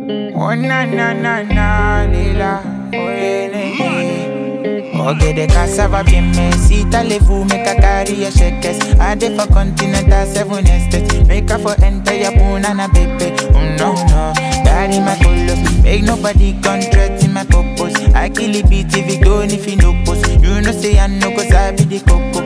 Oh na na na na, lila, oh yeah. Okay, the cassava bien me, si t'allez-vous, make a carry a shakers. I dey for continental 7 estates, make a for enter your punana baby. Oh no no, daddy my colors, make nobody contract in my purpose. I kill it beat if it don't if you no post. You know say I know cause I be the coco.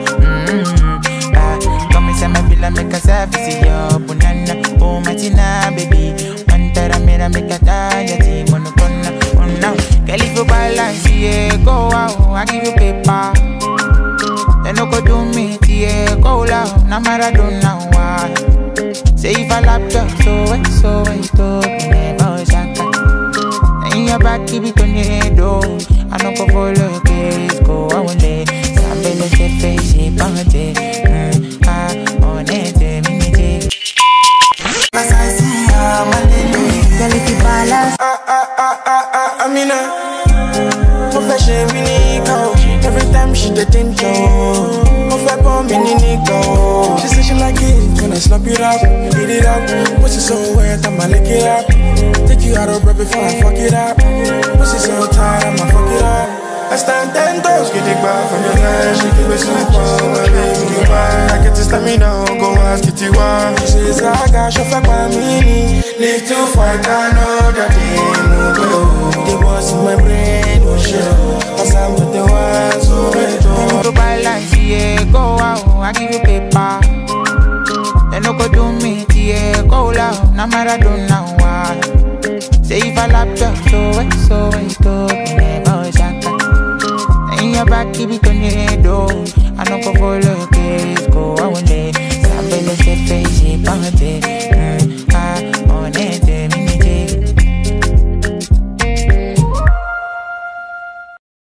Come inside my villa, make a service, yo, punana, oh matina baby. Mera make a tanya ti monokona. Oh no, girl if you balance, yeah, go out, I give you paper. Then no go do me, yeah, go loud, na Maradona, why? Say if I lap you, so wait, never shaka. In your back, keep it on your head, oh. I no go follow your case, go away. Sambele se face, she pante. On it, minute. As I see her, my lady, girl if you balance. Amina, profession Minico. Every time she the tinto, perfect for Minico. She says she like it when I slap it up, beat it up. Pussy so wet, I'ma lick it up. Take you out of breath before I fuck it up. Pussy so tired, I'ma fuck it up. I stand 10 toes, get it back from your line. She keep it super, my baby, you buy. I get to stamina, go ask it you why. She says I got your fuck my mini. Live to fight, I know that they move go. They was in my brain, oh shit. Cause I'm with the ones who made it. To balance, yeah, go out, I give you paper. Then no go do me, yeah, go loud, na Maradona, why? Say if I lap you, so wait, never shaka. In your back, keep it on your head, oh. I no go follow your case, go away. Sambele se face, she pante.